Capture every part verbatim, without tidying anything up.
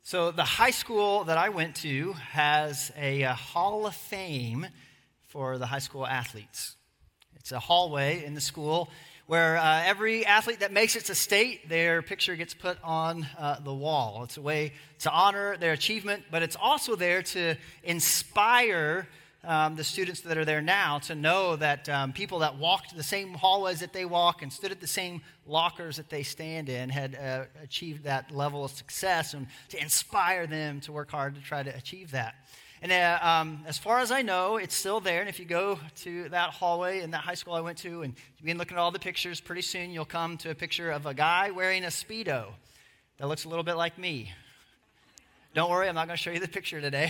So the high school that I went to has a, a hall of fame for the high school athletes. It's a hallway in the school where uh, every athlete that makes it to state, their picture gets put on uh, the wall. It's a way to honor their achievement, but it's also there to inspire um, the students that are there now to know that um, people that walked the same hallways that they walk and stood at the same lockers that they stand in had uh, achieved that level of success, and to inspire them to work hard to try to achieve that. And uh, um, as far as I know, it's still there. And if you go to that hallway in that high school I went to and you begin looking at all the pictures, pretty soon you'll come to a picture of a guy wearing a Speedo that looks a little bit like me. Don't worry, I'm not going to show you the picture today.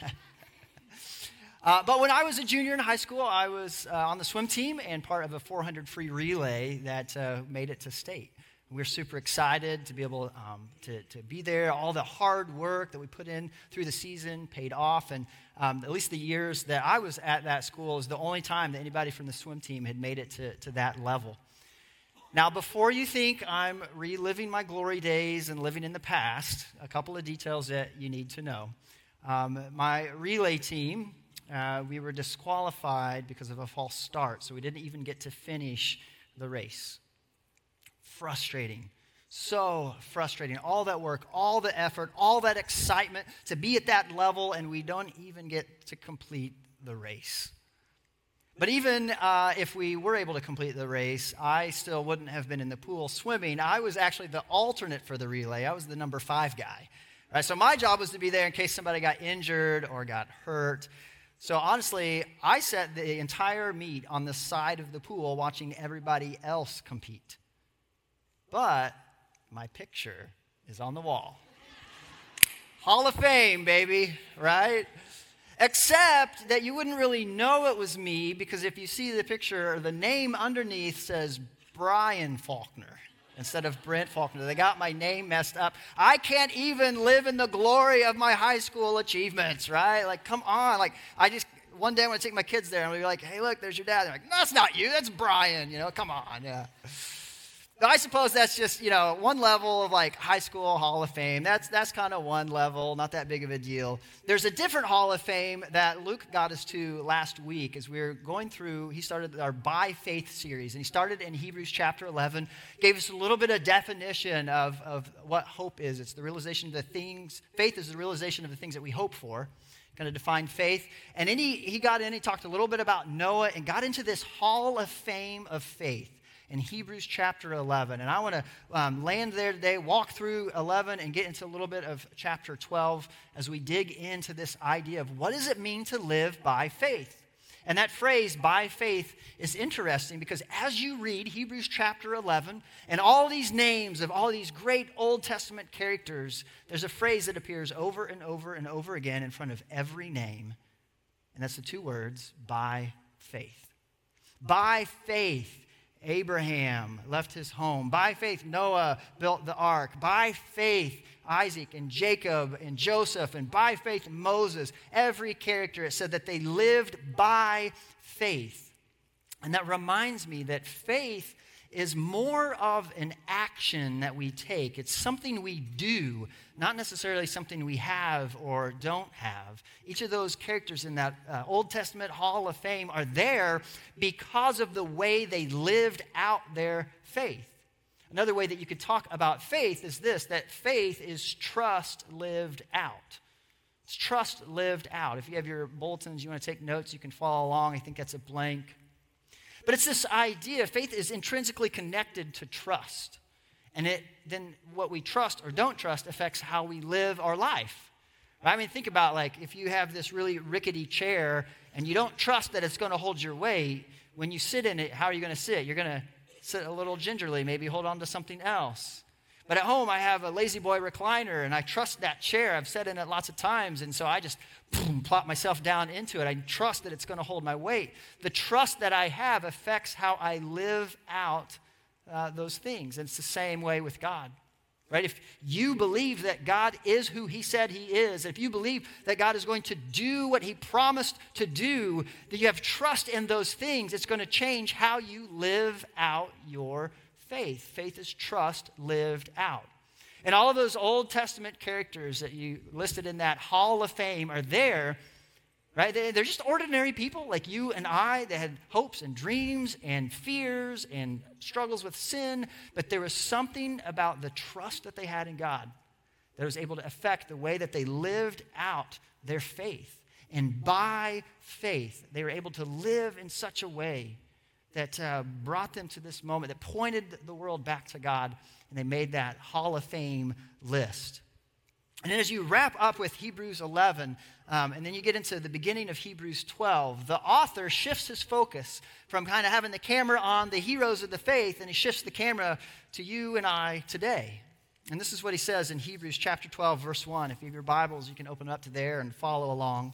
uh, but when I was a junior in high school, I was uh, on the swim team and part of a four hundred free relay that uh, made it to state. We're super excited to be able um, to, to be there. All the hard work that we put in through the season paid off. And um, at least the years that I was at that school is the only time that anybody from the swim team had made it to, to that level. Now, before you think I'm reliving my glory days and living in the past, a couple of details that you need to know. Um, my relay team, uh, we were disqualified because of a false start, so we didn't even get to finish the race. Frustrating. So frustrating. All that work, all the effort, all that excitement to be at that level, and we don't even get to complete the race. But even uh, if we were able to complete the race, I still wouldn't have been in the pool swimming. I was actually the alternate for the relay. I was the number five guy. Right? So my job was to be there in case somebody got injured or got hurt. So honestly, I sat the entire meet on the side of the pool watching everybody else compete. But my picture is on the wall. Hall of Fame, baby, right? Except that you wouldn't really know it was me, because if you see the picture, the name underneath says Brian Faulkner instead of Brent Faulkner. They got my name messed up. I can't even live in the glory of my high school achievements, right? Like, come on. Like, I just, one day I'm going to take my kids there and we'll be like, hey, look, there's your dad. They're like, no, that's not you. That's Brian. You know, come on. Yeah. But I suppose that's just, you know, one level of like high school Hall of Fame. That's that's kind of one level, not that big of a deal. There's a different Hall of Fame that Luke got us to last week as we were going through. He started our By Faith series, and he started in Hebrews chapter eleven, gave us a little bit of definition of, of what hope is. It's the realization of the things, faith is the realization of the things that we hope for. Kind of define faith. And then he, he got in, he talked a little bit about Noah and got into this Hall of Fame of faith in Hebrews chapter eleven. And I want to um, land there today, walk through eleven and get into a little bit of chapter twelve as we dig into this idea of what does it mean to live by faith. And that phrase, by faith, is interesting because as you read Hebrews chapter eleven and all these names of all these great Old Testament characters, there's a phrase that appears over and over and over again in front of every name. And that's the two words, by faith. By faith, Abraham left his home. By faith, Noah built the ark. By faith, Isaac and Jacob and Joseph. And by faith, Moses. Every character, it said that they lived by faith. And that reminds me that faith is more of an action that we take. It's something we do, not necessarily something we have or don't have. Each of those characters in that uh, Old Testament Hall of Fame are there because of the way they lived out their faith. Another way that you could talk about faith is this, that faith is trust lived out. It's trust lived out. If you have your bulletins, you want to take notes, you can follow along. I think that's a blank. But it's this idea, faith is intrinsically connected to trust. And it then what we trust or don't trust affects how we live our life. I mean, think about like if you have this really rickety chair and you don't trust that it's going to hold your weight, when you sit in it, how are you going to sit? You're going to sit a little gingerly, maybe hold on to something else. But at home, I have a Lazy Boy recliner, and I trust that chair. I've sat in it lots of times, and so I just boom, plop myself down into it. I trust that it's going to hold my weight. The trust that I have affects how I live out uh, those things. And it's the same way with God, right? If you believe that God is who he said he is, if you believe that God is going to do what he promised to do, that you have trust in those things, it's going to change how you live out your faith. Faith is trust lived out. And all of those Old Testament characters that you listed in that Hall of Fame are there, right? They're just ordinary people like you and I. They had hopes and dreams and fears and struggles with sin, but there was something about the trust that they had in God that was able to affect the way that they lived out their faith. And by faith, they were able to live in such a way that uh, brought them to this moment, that pointed the world back to God, and they made that Hall of Fame list. And then as you wrap up with Hebrews eleven, um, and then you get into the beginning of Hebrews twelve, the author shifts his focus from kind of having the camera on the heroes of the faith, and he shifts the camera to you and I today. And this is what he says in Hebrews chapter twelve, verse one. If you have your Bibles, you can open up to there and follow along.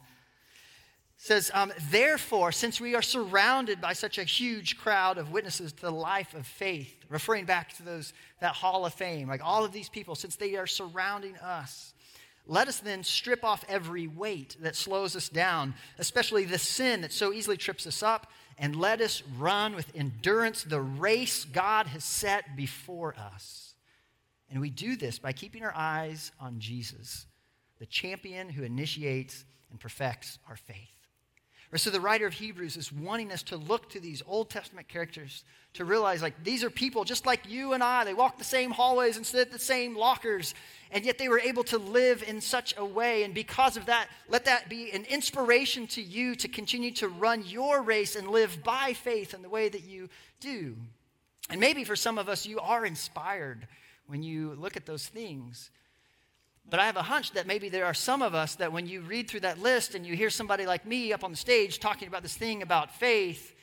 It says, um, therefore, since we are surrounded by such a huge crowd of witnesses to the life of faith, referring back to those that Hall of Fame, like all of these people, since they are surrounding us, let us then strip off every weight that slows us down, especially the sin that so easily trips us up, and let us run with endurance the race God has set before us. And we do this by keeping our eyes on Jesus, the champion who initiates and perfects our faith. Or so the writer of Hebrews is wanting us to look to these Old Testament characters to realize, like, these are people just like you and I. They walk the same hallways and sit at the same lockers, and yet they were able to live in such a way. And because of that, let that be an inspiration to you to continue to run your race and live by faith in the way that you do. And maybe for some of us, you are inspired when you look at those things. But I have a hunch that maybe there are some of us that when you read through that list and you hear somebody like me up on the stage talking about this thing about faith,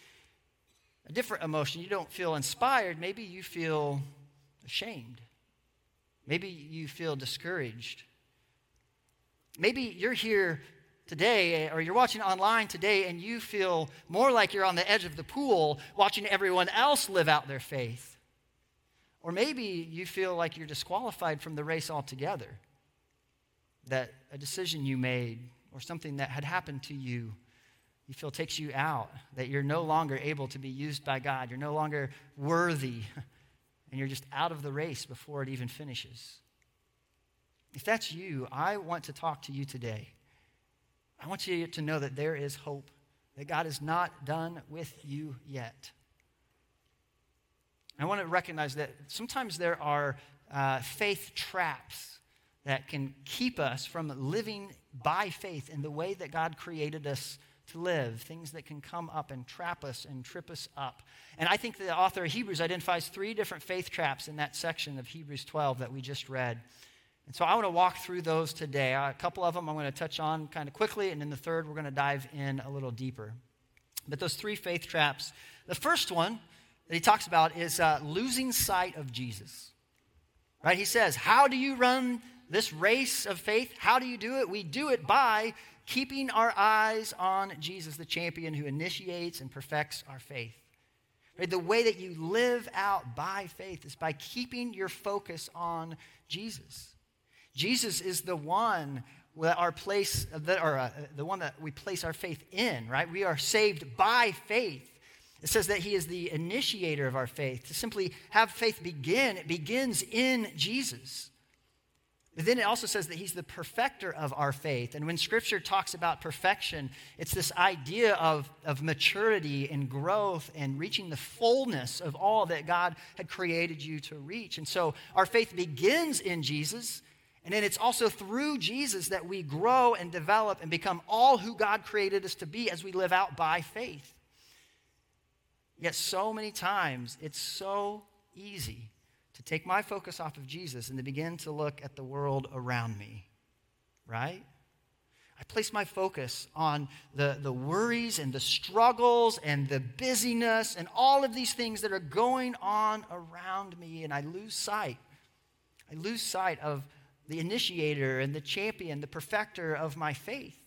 a different emotion, you don't feel inspired. Maybe you feel ashamed. Maybe you feel discouraged. Maybe you're here today or you're watching online today and you feel more like you're on the edge of the pool watching everyone else live out their faith. Or maybe you feel like you're disqualified from the race altogether. That a decision you made or something that had happened to you, you feel takes you out, that you're no longer able to be used by God. You're no longer worthy, and you're just out of the race before it even finishes. If that's you, I want to talk to you today. I want you to know that there is hope, that God is not done with you yet. I want to recognize that sometimes there are uh, faith traps that can keep us from living by faith in the way that God created us to live, things that can come up and trap us and trip us up. And I think the author of Hebrews identifies three different faith traps in that section of Hebrews twelve that we just read. And so I want to walk through those today. A couple of them I'm going to touch on kind of quickly, and then the third we're going to dive in a little deeper. But those three faith traps, the first one that he talks about is uh, losing sight of Jesus. Right? He says, how do you run this race of faith? How do you do it? We do it by keeping our eyes on Jesus, the champion who initiates and perfects our faith. Right? The way that you live out by faith is by keeping your focus on Jesus. Jesus is the one that our place that or uh, the one that we place our faith in, right? We are saved by faith. It says that he is the initiator of our faith. To simply have faith begin, it begins in Jesus. But then it also says that he's the perfecter of our faith. And when Scripture talks about perfection, it's this idea of, of maturity and growth and reaching the fullness of all that God had created you to reach. And so our faith begins in Jesus, and then it's also through Jesus that we grow and develop and become all who God created us to be as we live out by faith. Yet so many times, it's so easy to take my focus off of Jesus and to begin to look at the world around me, right? I place my focus on the, the worries and the struggles and the busyness and all of these things that are going on around me, and I lose sight. I lose sight of the initiator and the champion, the perfecter of my faith.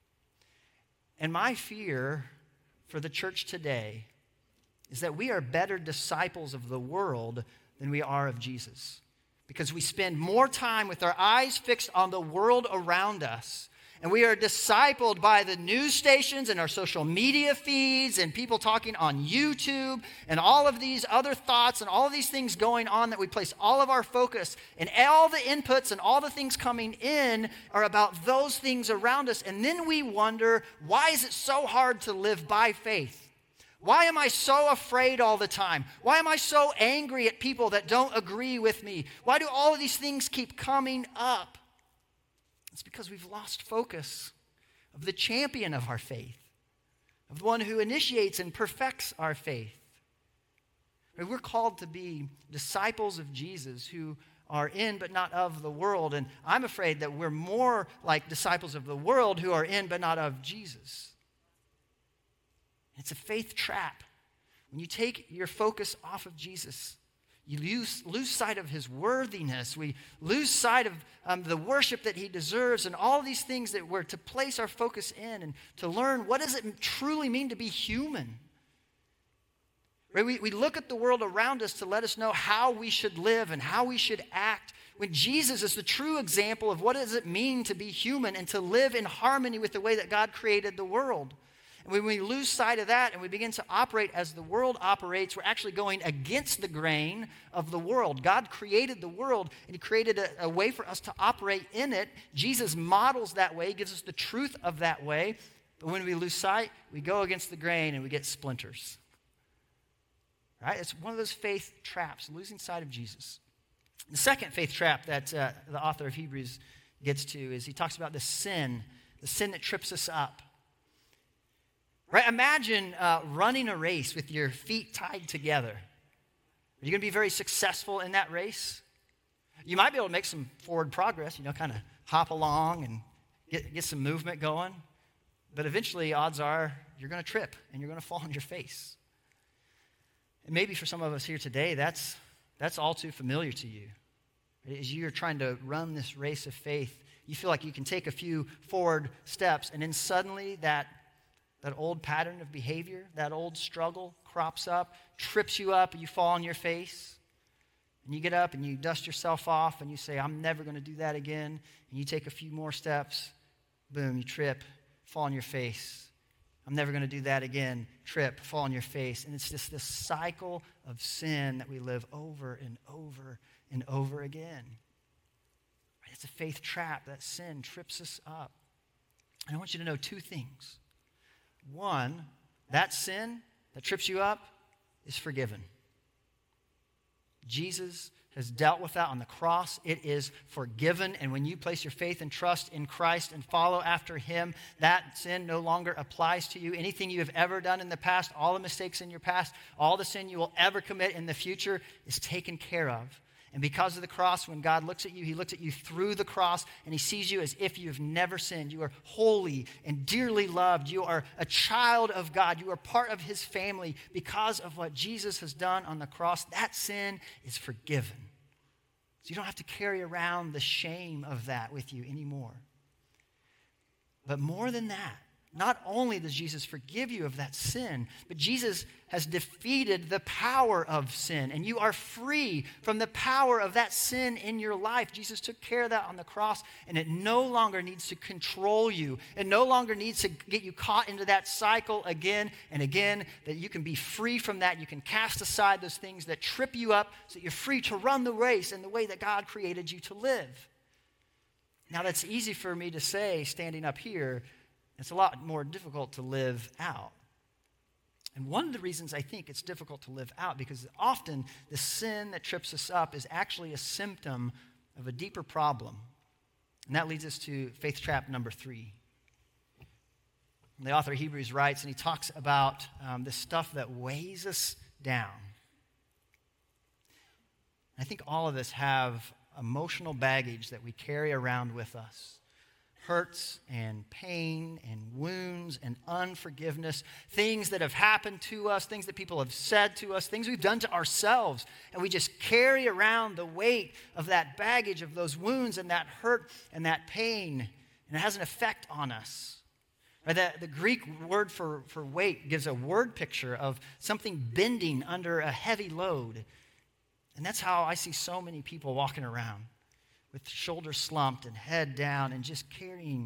And my fear for the church today is that we are better disciples of the world than we are of Jesus. Because we spend more time with our eyes fixed on the world around us And we are discipled by the news stations and our social media feeds and people talking on YouTube and all of these other thoughts and all of these things going on that we place all of our focus, and all the inputs and all the things coming in are about those things around us. And then we wonder, why is it so hard to live by faith? Why am I so afraid all the time? Why am I so angry at people that don't agree with me? Why do all of these things keep coming up? It's because we've lost focus of the champion of our faith, of the one who initiates and perfects our faith. We're called to be disciples of Jesus who are in but not of the world. And I'm afraid that we're more like disciples of the world who are in but not of Jesus. It's a faith trap. When you take your focus off of Jesus, you lose, lose sight of his worthiness. We lose sight of um, the worship that he deserves, and all these things that we're to place our focus in and to learn what does it truly mean to be human. Right? We, we look at the world around us to let us know how we should live and how we should act, when Jesus is the true example of what does it mean to be human and to live in harmony with the way that God created the world. And when we lose sight of that and we begin to operate as the world operates, we're actually going against the grain of the world. God created the world, and he created a, a way for us to operate in it. Jesus models that way, gives us the truth of that way. But when we lose sight, we go against the grain and we get splinters. Right? It's one of those faith traps, losing sight of Jesus. The second faith trap that uh, the author of Hebrews gets to is he talks about the sin, the sin that trips us up. Right? Imagine uh, running a race with your feet tied together. Are you going to be very successful in that race? You might be able to make some forward progress, you know, kind of hop along and get, get some movement going. But eventually, odds are, you're going to trip and you're going to fall on your face. And maybe for some of us here today, that's, that's all too familiar to you. As you're trying to run this race of faith, you feel like you can take a few forward steps, and then suddenly that That old pattern of behavior, that old struggle crops up, trips you up, and you fall on your face. And you get up and you dust yourself off and you say, I'm never going to do that again. And you take a few more steps, boom, you trip, fall on your face. I'm never going to do that again. Trip, fall on your face. And it's just this cycle of sin that we live over and over and over again. It's a faith trap. That sin trips us up. And I want you to know two things. One, that sin that trips you up is forgiven. Jesus has dealt with that on the cross. It is forgiven. And when you place your faith and trust in Christ and follow after him, that sin no longer applies to you. Anything you have ever done in the past, all the mistakes in your past, all the sin you will ever commit in the future is taken care of. And because of the cross, when God looks at you, he looks at you through the cross, and he sees you as if you have never sinned. You are holy and dearly loved. You are a child of God. You are part of his family because of what Jesus has done on the cross. That sin is forgiven. So you don't have to carry around the shame of that with you anymore. But more than that, not only does Jesus forgive you of that sin, but Jesus has defeated the power of sin, and you are free from the power of that sin in your life. Jesus took care of that on the cross, and it no longer needs to control you. It no longer needs to get you caught into that cycle again and again, that you can be free from that. You can cast aside those things that trip you up so that you're free to run the race in the way that God created you to live. Now, that's easy for me to say standing up here. It's a lot more difficult to live out. And one of the reasons I think it's difficult to live out, because often the sin that trips us up is actually a symptom of a deeper problem. And that leads us to faith trap number three. The author of Hebrews writes, and he talks about um, the stuff that weighs us down. I think all of us have emotional baggage that we carry around with us. Hurts and pain and wounds and unforgiveness, things that have happened to us, things that people have said to us, things we've done to ourselves, and we just carry around the weight of that baggage, of those wounds and that hurt and that pain, and it has an effect on us. Or the, the Greek word for, for weight gives a word picture of something bending under a heavy load, and that's how I see so many people walking around, with shoulders slumped and head down and just carrying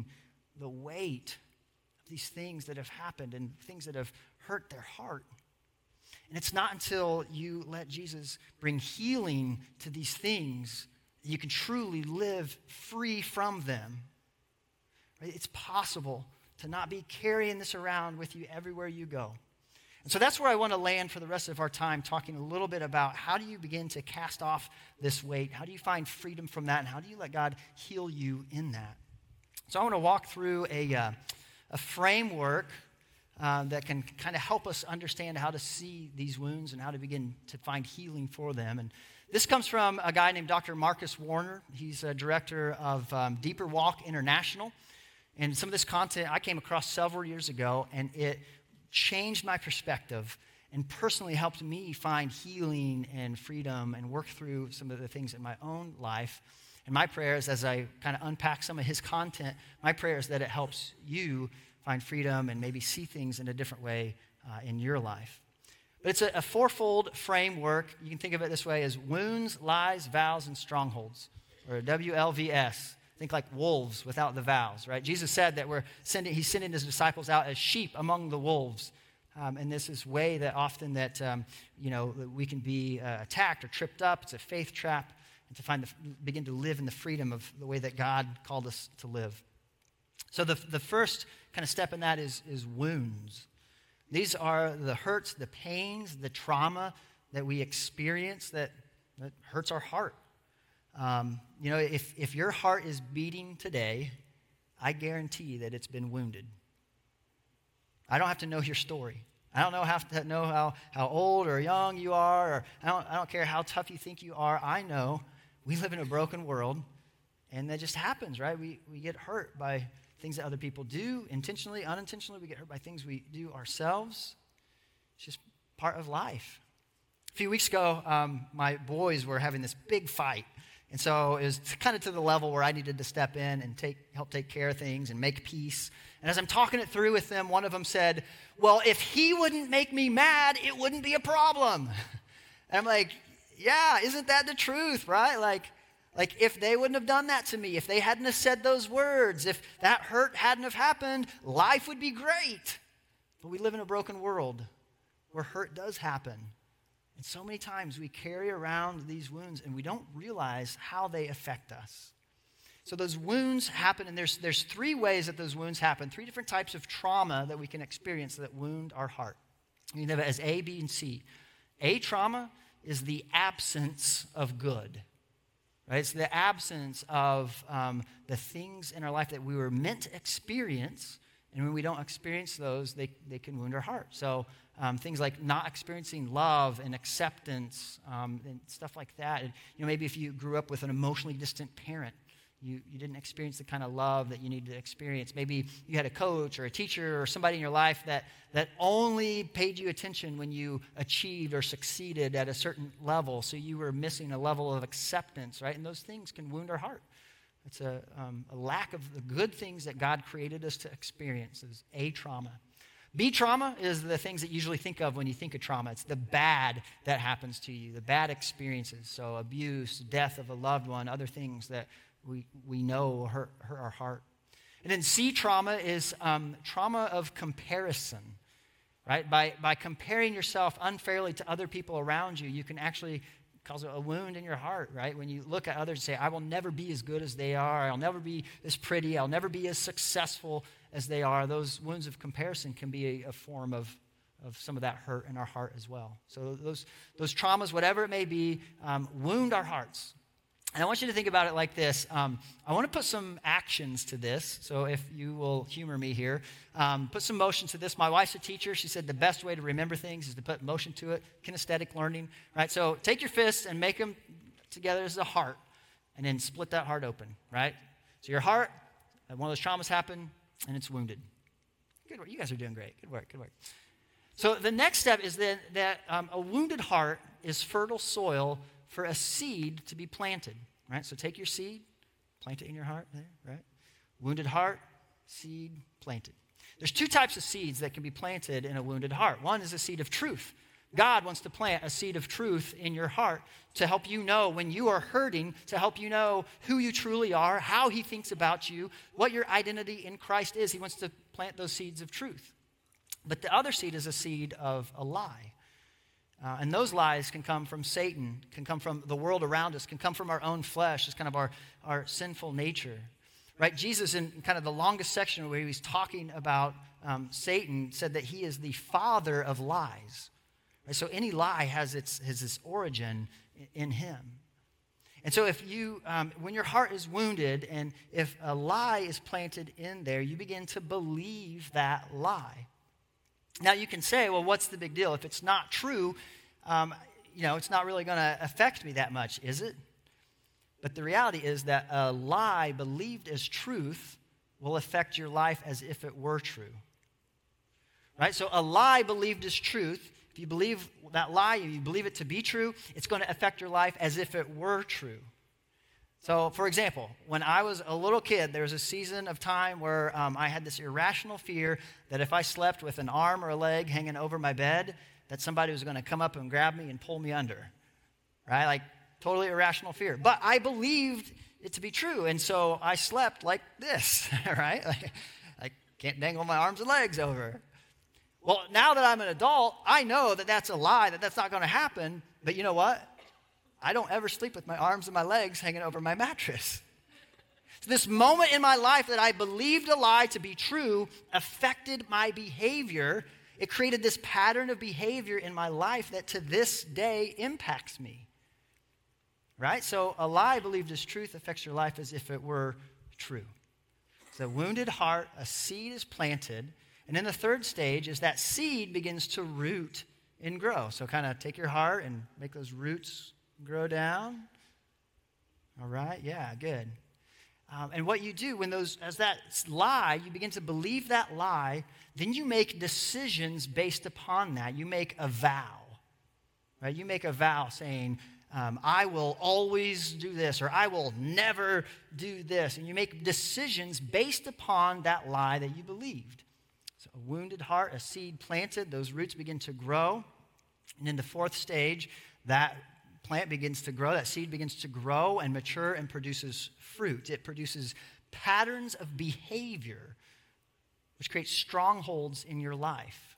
the weight of these things that have happened and things that have hurt their heart. And it's not until you let Jesus bring healing to these things that you can truly live free from them. Right? It's possible to not be carrying this around with you everywhere you go. And so that's where I want to land for the rest of our time, talking a little bit about how do you begin to cast off this weight? How do you find freedom from that? And how do you let God heal you in that? So I want to walk through a, uh, a framework uh, that can kind of help us understand how to see these wounds and how to begin to find healing for them. And this comes from a guy named Doctor Marcus Warner. He's a director of um, Deeper Walk International. And some of this content I came across several years ago, and it changed my perspective and personally helped me find healing and freedom and work through some of the things in my own life. And my prayer is, as I kind of unpack some of his content, my prayer is that it helps you find freedom and maybe see things in a different way uh, in your life. But it's a, a fourfold framework. You can think of it this way as wounds, lies, vows, and strongholds, or W L V S. Think like wolves without the vows, right? Jesus said that we're sending, he's sending his disciples out as sheep among the wolves. Um, and this is way that often that, um, you know, we can be uh, attacked or tripped up. It's a faith trap. And to find the, begin to live in the freedom of the way that God called us to live. So the, the first kind of step in that is, is wounds. These are the hurts, the pains, the trauma that we experience that, that hurts our heart. Um, you know, if, if your heart is beating today, I guarantee that it's been wounded. I don't have to know your story. I don't know have to know how, how old or young you are, or I don't, I don't care how tough you think you are. I know we live in a broken world, and that just happens, right? We, we get hurt by things that other people do, intentionally, unintentionally. We get hurt by things we do ourselves. It's just part of life. A few weeks ago, um, my boys were having this big fight. And so it was kind of to the level where I needed to step in and take help take care of things and make peace. And as I'm talking it through with them, one of them said, well, if he wouldn't make me mad, it wouldn't be a problem. And I'm like, yeah, isn't that the truth, right? Like, like if they wouldn't have done that to me, if they hadn't have said those words, if that hurt hadn't have happened, life would be great. But we live in a broken world where hurt does happen. And so many times we carry around these wounds and we don't realize how they affect us. So those wounds happen, and there's, there's three ways that those wounds happen, three different types of trauma that we can experience that wound our heart. You know it as A, B, and C. A trauma is the absence of good. Right? It's the absence of um, the things in our life that we were meant to experience, and when we don't experience those, they, they can wound our heart. So um, things like not experiencing love and acceptance um, and stuff like that. And, you know, maybe if you grew up with an emotionally distant parent, you, you didn't experience the kind of love that you need to experience. Maybe you had a coach or a teacher or somebody in your life that, that only paid you attention when you achieved or succeeded at a certain level, so you were missing a level of acceptance, right? And those things can wound our heart. It's a, um, a lack of the good things that God created us to experience. Is A trauma. B trauma is the things that you usually think of when you think of trauma. It's the bad that happens to you, the bad experiences. So abuse, death of a loved one, other things that we, we know hurt, hurt our heart. And then C trauma is um, trauma of comparison, right? By, by comparing yourself unfairly to other people around you, you can actually cause a wound in your heart, right? When you look at others and say, I will never be as good as they are. I'll never be as pretty. I'll never be as successful as they are. Those wounds of comparison can be a, a form of, of some of that hurt in our heart as well. So those, those traumas, whatever it may be, um, wound our hearts. And I want you to think about it like this. Um, I want to put some actions to this. So if you will humor me here, um, put some motion to this. My wife's a teacher. She said the best way to remember things is to put motion to it, kinesthetic learning, right? So take your fists and make them together as a heart, and then split that heart open, right? So your heart, one of those traumas happened, and it's wounded. Good work. You guys are doing great. Good work. Good work. So the next step is that, that um, a wounded heart is fertile soil for a seed to be planted, right? So take your seed, plant it in your heart there, right? Wounded heart, seed planted. There's two types of seeds that can be planted in a wounded heart. One is a seed of truth. God wants to plant a seed of truth in your heart to help you know when you are hurting, to help you know who you truly are, how he thinks about you, what your identity in Christ is. He wants to plant those seeds of truth. But the other seed is a seed of a lie. Uh, and those lies can come from Satan, can come from the world around us, can come from our own flesh. It's kind of our, our sinful nature. Right? Jesus, in kind of the longest section where he was talking about um, Satan, said that he is the father of lies. Right? So any lie has its, has its origin in him. And so if you, um, when your heart is wounded and if a lie is planted in there, you begin to believe that lie. Now you can say, well, what's the big deal? If it's not true, um, you know, it's not really going to affect me that much, is it? But the reality is that a lie believed as truth will affect your life as if it were true. Right? So a lie believed as truth, if you believe that lie, you believe it to be true, it's going to affect your life as if it were true. So, for example, when I was a little kid, there was a season of time where um, I had this irrational fear that if I slept with an arm or a leg hanging over my bed, that somebody was going to come up and grab me and pull me under. Right? Like, totally irrational fear. But I believed it to be true, and so I slept like this, right? Like, I can't dangle my arms and legs over. Well, now that I'm an adult, I know that that's a lie, that that's not going to happen, but you know what? I don't ever sleep with my arms and my legs hanging over my mattress. So this moment in my life that I believed a lie to be true affected my behavior. It created this pattern of behavior in my life that to this day impacts me. Right? So a lie believed as truth affects your life as if it were true. So a wounded heart, a seed is planted. And then the third stage is that seed begins to root and grow. So kind of take your heart and make those roots grow down. All right, yeah, good. Um, and what you do when those, as that lie, you begin to believe that lie, then you make decisions based upon that. You make a vow, right? You make a vow saying, um, I will always do this, or I will never do this. And you make decisions based upon that lie that you believed. So a wounded heart, a seed planted, those roots begin to grow. And in the fourth stage, that plant begins to grow, that seed begins to grow and mature and produces fruit. It produces patterns of behavior, which creates strongholds in your life.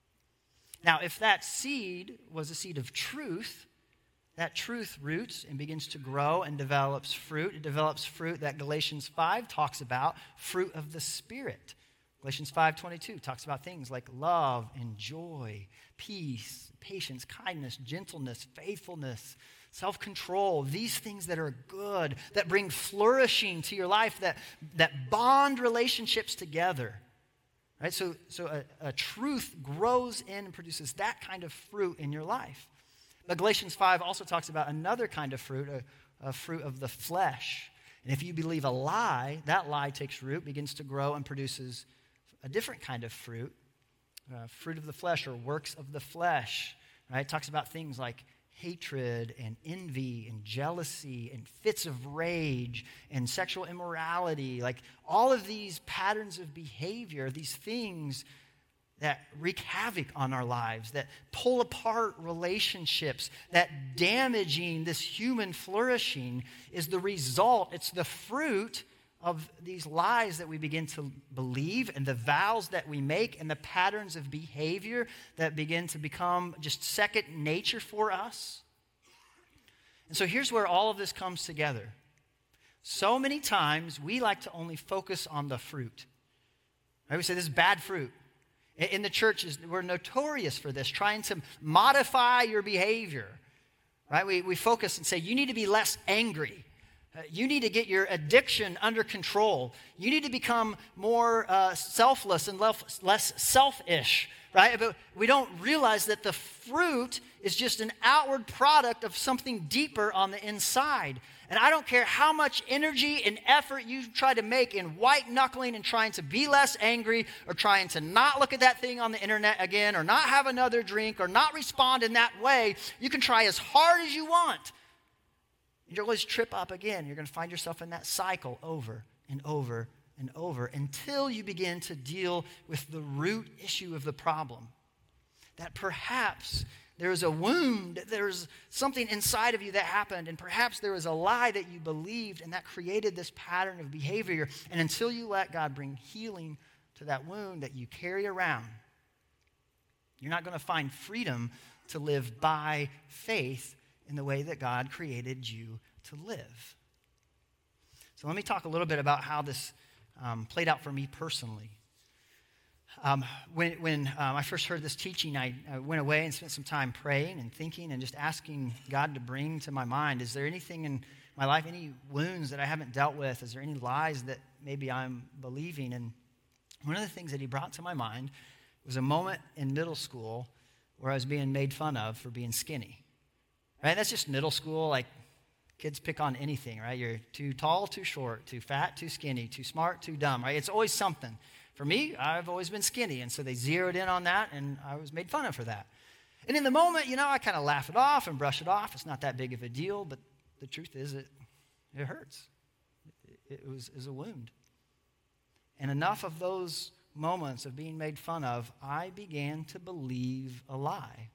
Now, if that seed was a seed of truth, that truth roots and begins to grow and develops fruit. It develops fruit that Galatians five talks about, fruit of the Spirit. Galatians five twenty-two talks about things like love and joy, peace, patience, kindness, gentleness, faithfulness, self-control, these things that are good, that bring flourishing to your life, that, that bond relationships together. Right? So, so a, a truth grows in and produces that kind of fruit in your life. But Galatians five also talks about another kind of fruit, a, a fruit of the flesh. And if you believe a lie, that lie takes root, begins to grow, and produces a different kind of fruit, uh, fruit of the flesh or works of the flesh. Right? It talks about things like hatred and envy and jealousy and fits of rage and sexual immorality. Like all of these patterns of behavior, these things that wreak havoc on our lives, that pull apart relationships, that damaging this human flourishing is the result, it's the fruit of these lies that we begin to believe and the vows that we make and the patterns of behavior that begin to become just second nature for us. And so here's where all of this comes together. So many times we like to only focus on the fruit. Right? We say this is bad fruit. In the churches, we're notorious for this, trying to modify your behavior. Right? We, we focus and say, you need to be less angry. Uh, you need to get your addiction under control. You need to become more uh, selfless and less, less selfish. Right? But we don't realize that the fruit is just an outward product of something deeper on the inside. And I don't care how much energy and effort you try to make in white knuckling and trying to be less angry or trying to not look at that thing on the internet again or not have another drink or not respond in that way. You can try as hard as you want. You'll always trip up again. You're going to find yourself in that cycle over and over and over until you begin to deal with the root issue of the problem. That perhaps There was a wound. There was something inside of you that happened. And perhaps there was a lie that you believed, and that created this pattern of behavior. And until you let God bring healing to that wound that you carry around, you're not going to find freedom to live by faith in the way that God created you to live. So let me talk a little bit about how this um, played out for me personally. Um, when when um, I first heard this teaching, I, I went away and spent some time praying and thinking and just asking God to bring to my mind, is there anything in my life, any wounds that I haven't dealt with? Is there any lies that maybe I'm believing? And one of the things that he brought to my mind was a moment in middle school where I was being made fun of for being skinny. Right? That's just middle school. Like, kids pick on anything, right? You're too tall, too short, too fat, too skinny, too smart, too dumb, right? It's always something. For me, I've always been skinny, and so they zeroed in on that, and I was made fun of for that. And in the moment, you know, I kind of laugh it off and brush it off. It's not that big of a deal, but the truth is it, it hurts. It, it, was, it was a wound. And enough of those moments of being made fun of, I began to believe a lie,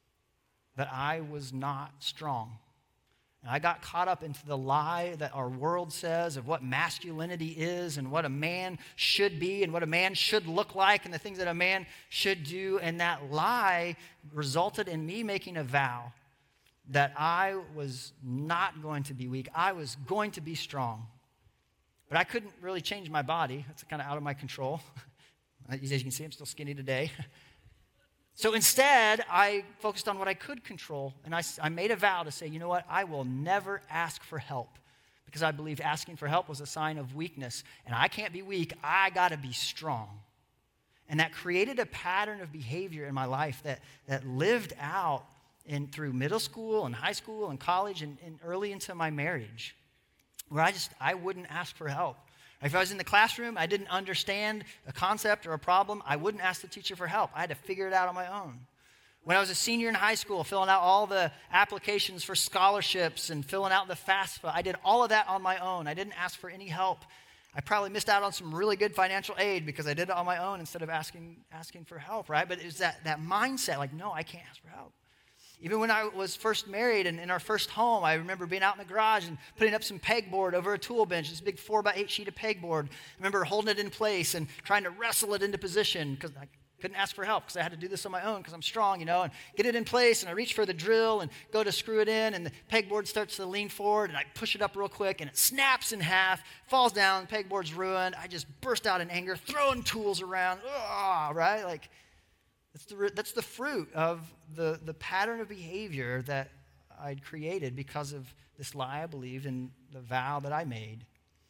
that I was not strong. And I got caught up into the lie that our world says of what masculinity is and what a man should be and what a man should look like and the things that a man should do. And that lie resulted in me making a vow that I was not going to be weak. I was going to be strong. But I couldn't really change my body. That's kind of out of my control. As you can see, I'm still skinny today. So instead, I focused on what I could control, and I, I made a vow to say, you know what, I will never ask for help, because I believed asking for help was a sign of weakness, and I can't be weak, I got to be strong. And that created a pattern of behavior in my life that, that lived out in, through middle school and high school and college and, and early into my marriage, where I just, I wouldn't ask for help. If I was in the classroom, I didn't understand a concept or a problem, I wouldn't ask the teacher for help. I had to figure it out on my own. When I was a senior in high school, filling out all the applications for scholarships and filling out the FAFSA, I did all of that on my own. I didn't ask for any help. I probably missed out on some really good financial aid because I did it on my own instead of asking asking for help, right? But it was that, that mindset, like, no, I can't ask for help. Even when I was first married and in our first home, I remember being out in the garage and putting up some pegboard over a tool bench, this big four by eight sheet of pegboard. I remember holding it in place and trying to wrestle it into position because I couldn't ask for help because I had to do this on my own because I'm strong, you know, and get it in place. And I reach for the drill and go to screw it in, and the pegboard starts to lean forward, and I push it up real quick, and it snaps in half, falls down, pegboard's ruined. I just burst out in anger, throwing tools around, Ugh, right? Like, That's the, that's the fruit of the, the pattern of behavior that I'd created because of this lie I believed and the vow that I made.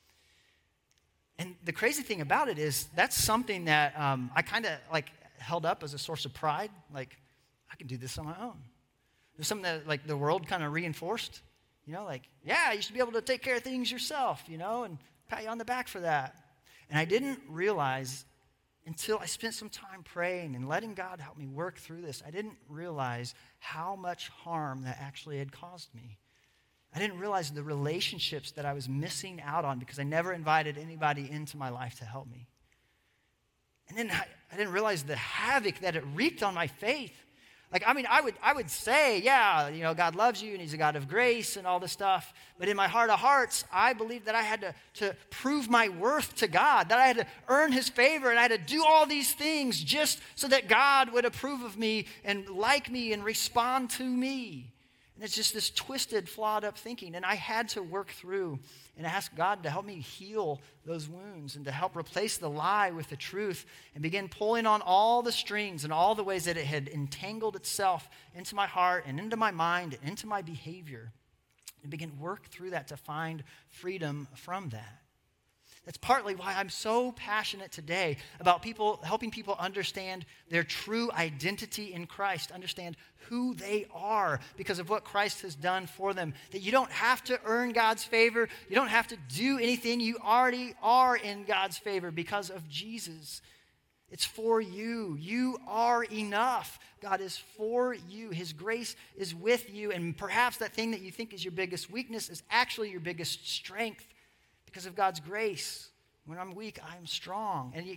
And the crazy thing about it is that's something that um, I kind of like held up as a source of pride. Like, I can do this on my own. There's something that like the world kind of reinforced. You know, like, yeah, you should be able to take care of things yourself, you know, and pat you on the back for that. And I didn't realize until I spent some time praying and letting God help me work through this, I didn't realize how much harm that actually had caused me. I didn't realize the relationships that I was missing out on because I never invited anybody into my life to help me. And then I, I didn't realize the havoc that it wreaked on my faith. Like, I mean, I would I would say, yeah, you know, God loves you and he's a God of grace and all this stuff. But in my heart of hearts, I believed that I had to, to prove my worth to God, that I had to earn his favor, and I had to do all these things just so that God would approve of me and like me and respond to me. And it's just this twisted, flawed up thinking. And I had to work through and ask God to help me heal those wounds and to help replace the lie with the truth and begin pulling on all the strings and all the ways that it had entangled itself into my heart and into my mind and into my behavior, and begin work through that to find freedom from that. That's partly why I'm so passionate today about people helping people understand their true identity in Christ, understand who they are because of what Christ has done for them. That you don't have to earn God's favor. You don't have to do anything. You already are in God's favor because of Jesus. It's for you. You are enough. God is for you. His grace is with you. And perhaps that thing that you think is your biggest weakness is actually your biggest strength. Because of God's grace. When I'm weak, I'm strong. And you,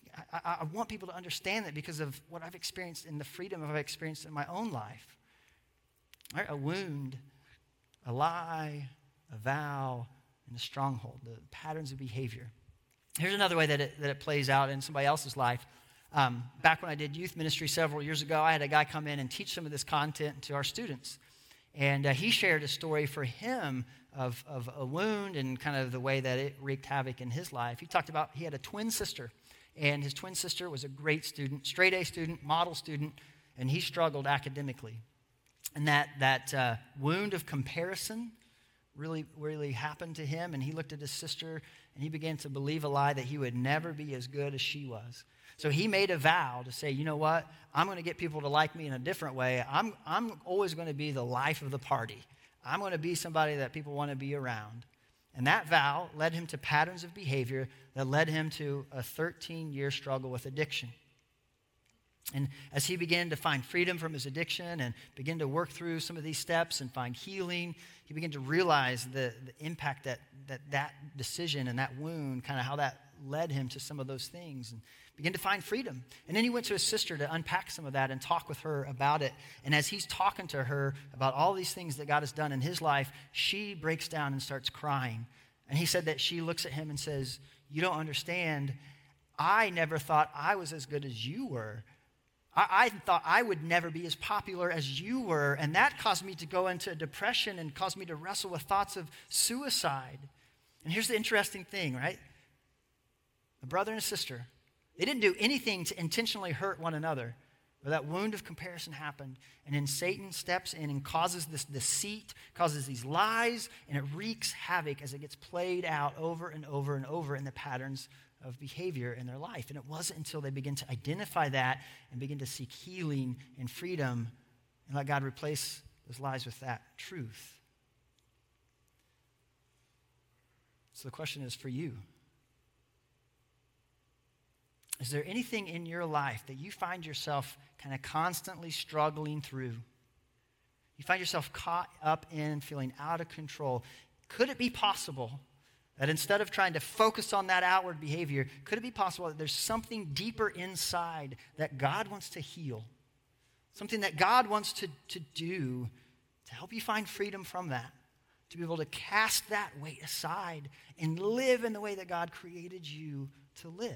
I, I, I want people to understand that because of what I've experienced and the freedom I've experienced in my own life. Right? A wound, a lie, a vow, and a stronghold, the patterns of behavior. Here's another way that it, that it plays out in somebody else's life. Um, back when I did youth ministry several years ago, I had a guy come in and teach some of this content to our students. And uh, he shared a story for him of, of a wound and kind of the way that it wreaked havoc in his life. He talked about he had a twin sister, and his twin sister was a great student, straight A student, model student, and he struggled academically. And that, that uh, wound of comparison really, really happened to him, and he looked at his sister, and he began to believe a lie that he would never be as good as she was. So he made a vow to say, you know what, I'm going to get people to like me in a different way. I'm, I'm always going to be the life of the party. I'm going to be somebody that people want to be around. And that vow led him to patterns of behavior that led him to a thirteen-year struggle with addiction. And as he began to find freedom from his addiction and begin to work through some of these steps and find healing, he began to realize the, the impact that, that that decision and that wound, kind of how that led him to some of those things, and began to find freedom. And then he went to his sister to unpack some of that and talk with her about it. And as he's talking to her about all these things that God has done in his life, she breaks down and starts crying. And he said that she looks at him and says, you don't understand. I never thought I was as good as you were. I, I thought I would never be as popular as you were. And that caused me to go into depression and caused me to wrestle with thoughts of suicide. And here's the interesting thing, right? A brother and a sister, they didn't do anything to intentionally hurt one another. But that wound of comparison happened. And then Satan steps in and causes this deceit, causes these lies, and it wreaks havoc as it gets played out over and over and over in the patterns of behavior in their life. And it wasn't until they begin to identify that and begin to seek healing and freedom and let God replace those lies with that truth. So the question is for you. Is there anything in your life that you find yourself kind of constantly struggling through? You find yourself caught up in feeling out of control. Could it be possible that instead of trying to focus on that outward behavior, could it be possible that there's something deeper inside that God wants to heal? Something that God wants to, to do to help you find freedom from that, to be able to cast that weight aside and live in the way that God created you to live.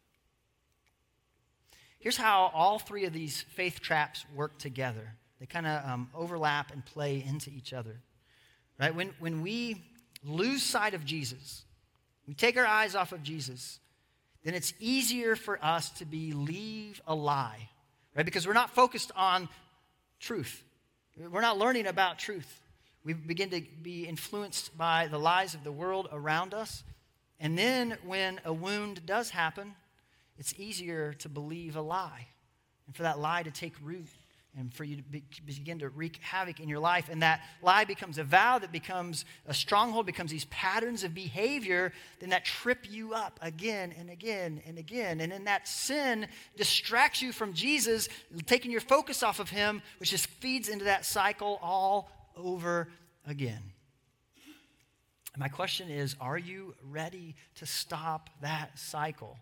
Here's how all three of these faith traps work together. They kind of um, overlap and play into each other. Right? When, when we lose sight of Jesus, we take our eyes off of Jesus, then it's easier for us to believe a lie. Right? Because we're not focused on truth. We're not learning about truth. We begin to be influenced by the lies of the world around us. And then when a wound does happen, it's easier to believe a lie and for that lie to take root and for you to be, begin to wreak havoc in your life. And that lie becomes a vow, that becomes a stronghold, becomes these patterns of behavior then that trip you up again and again and again. And then that sin distracts you from Jesus, taking your focus off of him, which just feeds into that cycle all over again. And my question is, are you ready to stop that cycle?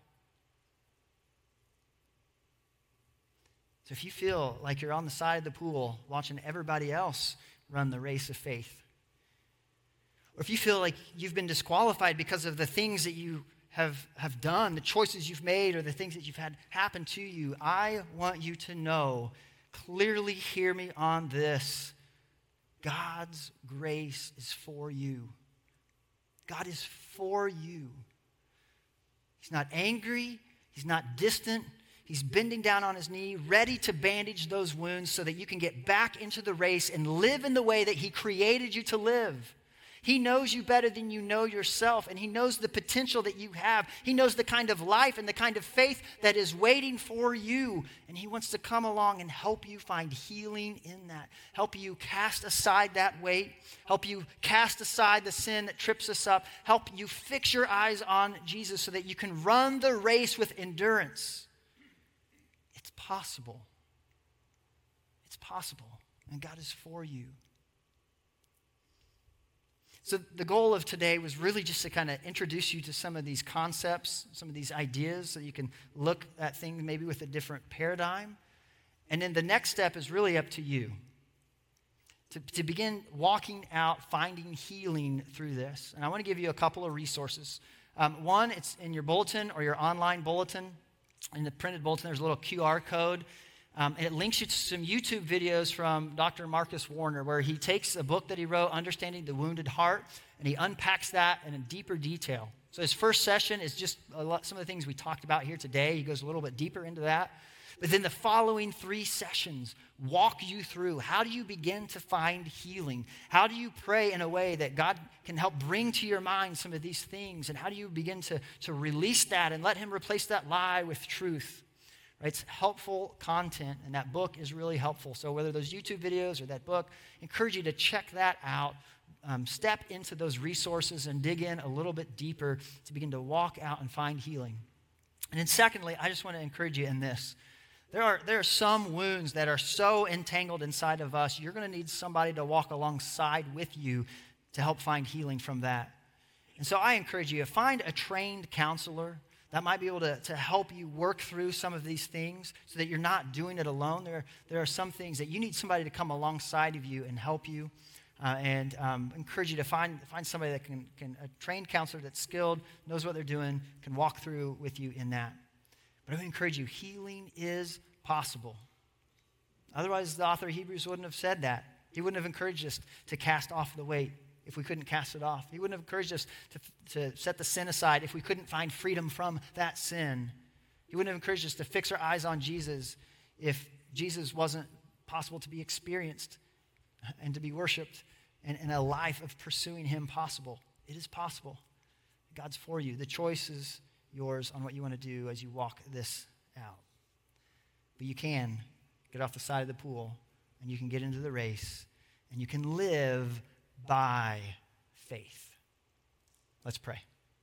So if you feel like you're on the side of the pool watching everybody else run the race of faith, or if you feel like you've been disqualified because of the things that you have, have done, the choices you've made, or the things that you've had happen to you, I want you to know, clearly hear me on this. God's grace is for you. God is for you. He's not angry. He's not distant. He's bending down on his knee, ready to bandage those wounds so that you can get back into the race and live in the way that he created you to live. He knows you better than you know yourself, and he knows the potential that you have. He knows the kind of life and the kind of faith that is waiting for you, and he wants to come along and help you find healing in that, help you cast aside that weight, help you cast aside the sin that trips us up, help you fix your eyes on Jesus so that you can run the race with endurance. It's possible. It's possible, and God is for you. So the goal of today was really just to kind of introduce you to some of these concepts, some of these ideas, so you can look at things maybe with a different paradigm. And then the next step is really up to you. To, to begin walking out, finding healing through this. And I want to give you a couple of resources. Um, one, it's in your bulletin or your online bulletin. In the printed bulletin, there's a little Q R code. Um, and it links you to some YouTube videos from Doctor Marcus Warner, where he takes a book that he wrote, Understanding the Wounded Heart, and he unpacks that in a deeper detail. So his first session is just a lot, some of the things we talked about here today. He goes a little bit deeper into that. But then the following three sessions walk you through how do you begin to find healing? How do you pray in a way that God can help bring to your mind some of these things? And how do you begin to, to release that and let him replace that lie with truth? Right? It's helpful content, and that book is really helpful. So whether those YouTube videos or that book, I encourage you to check that out. Um, step into those resources and dig in a little bit deeper to begin to walk out and find healing. And then secondly, I just want to encourage you in this. There are, there are some wounds that are so entangled inside of us, you're going to need somebody to walk alongside with you to help find healing from that. And so I encourage you to find a trained counselor that might be able to, to help you work through some of these things so that you're not doing it alone. There, there are some things that you need somebody to come alongside of you and help you. Uh, and um, encourage you to find, find somebody that can, can, a trained counselor that's skilled, knows what they're doing, can walk through with you in that. But I would encourage you, healing is possible. Otherwise, the author of Hebrews wouldn't have said that. He wouldn't have encouraged us to cast off the weight if we couldn't cast it off. He wouldn't have encouraged us to, to set the sin aside if we couldn't find freedom from that sin. He wouldn't have encouraged us to fix our eyes on Jesus if Jesus wasn't possible to be experienced and to be worshiped and, and a life of pursuing him possible. It is possible. God's for you. The choice is yours on what you want to do as you walk this out. But you can get off the side of the pool and you can get into the race and you can live by faith. Let's pray.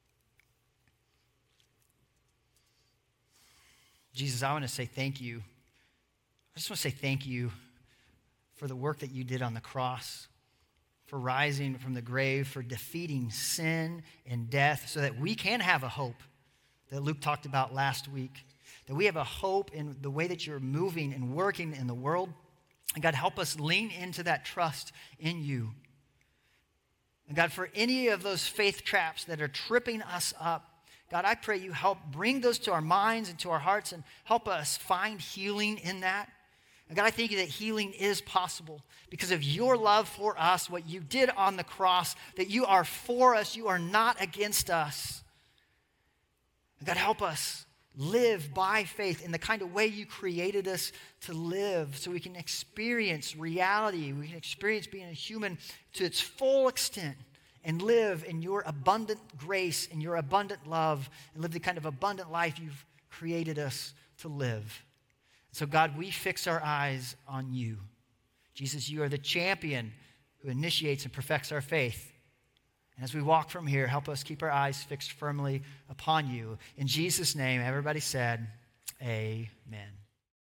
Jesus, I want to say thank you. I just want to say thank you for the work that you did on the cross, for rising from the grave, for defeating sin and death so that we can have a hope that Luke talked about last week, that we have a hope in the way that you're moving and working in the world. And God, help us lean into that trust in you. And God, for any of those faith traps that are tripping us up, God, I pray you help bring those to our minds and to our hearts and help us find healing in that. And God, I thank you that healing is possible because of your love for us, what you did on the cross, that you are for us, you are not against us. And God, help us live by faith in the kind of way you created us to live so we can experience reality, we can experience being a human to its full extent and live in your abundant grace and your abundant love and live the kind of abundant life you've created us to live. So God, we fix our eyes on you. Jesus, you are the champion who initiates and perfects our faith. And as we walk from here, help us keep our eyes fixed firmly upon you. In Jesus' name, everybody said, amen.